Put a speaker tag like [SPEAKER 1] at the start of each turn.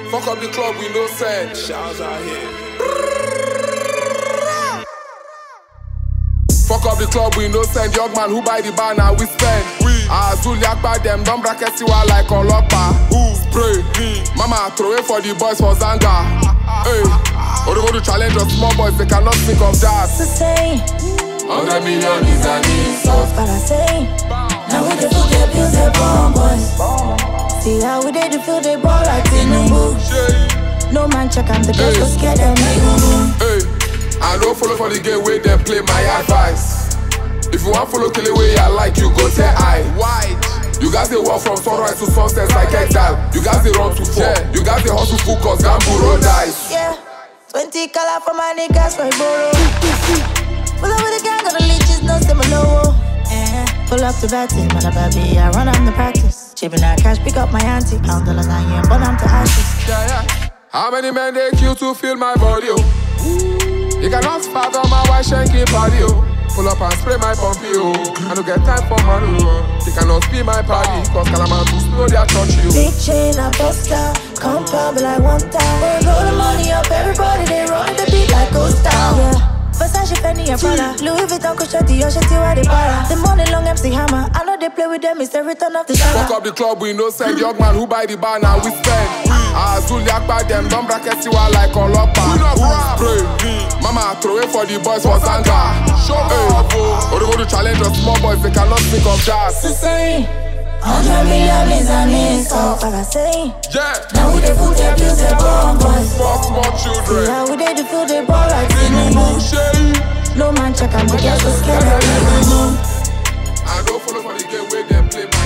[SPEAKER 1] Fuck up the club, we no send. Shouts out here. Fuck up the club, we no send. Young man who buy the bar, now we spend. Azul yakba them, don't bracket you like Olopa. Spray, mama throw it for the boys for Zanga. Hey, or they go to challenge us small boys, they cannot think of that.
[SPEAKER 2] It's the same.
[SPEAKER 1] 100 million is an insult.
[SPEAKER 2] But I say, now we the food, they abuse their bomb boys. See how we did the feel they ball like Tinubu. No man check, I'm the best, go scare them,
[SPEAKER 1] hey, I don't follow for the game where they play my advice. If you want follow kill the way I like, you go tell I. Why? You guys they walk from sunrise to sunset like exile. You guys they run to fall. You guys they hustle full cause gamble roll dice.
[SPEAKER 2] Yeah, 20 color for my niggas for borrow. Pull up with the gang, got the leeches, no similar. Pull up to batting, man, a baby, I run on the practice. Chipping that cash, pick up my auntie. Pound dollars, I ain't burn them to ashes.
[SPEAKER 1] Yeah. How many men they kill to feel my body, oh? You cannot fathom my white shanky party, oh. Pull up and spray my pumpy, oh. I don't get time for money, oh. They cannot be my party, cause Kalamantus know they are touchy, oh.
[SPEAKER 2] Big chain, I bust down. Compound, but like one time. They roll the money up, everybody, they run the beat like ghost town. Yeah. Versace, Fendi, and Prada. Louis Vuitton, Kushati, Yoshati, why they para. The money long MC Hammer. I know they play with them, it's the return of the shower.
[SPEAKER 1] Fuck up the club, we no send. Young man who buy the bar, now we spend. Azul yakba them, don't bracket you like Olopa. Spray, mama throw it for the boys for Zanga. Show up, or they go to challenge us small boys, they cannot think of that.
[SPEAKER 2] It's the same. 100 million is an insult. But I say,
[SPEAKER 1] yeah.
[SPEAKER 2] now we the food, they abuse their bomb boys.
[SPEAKER 1] Fuck small children.
[SPEAKER 2] Yeah, we did the feel they ball like Tinubu. No man check, I'm the girls, so scared of me.
[SPEAKER 1] I don't follow for the game where they play.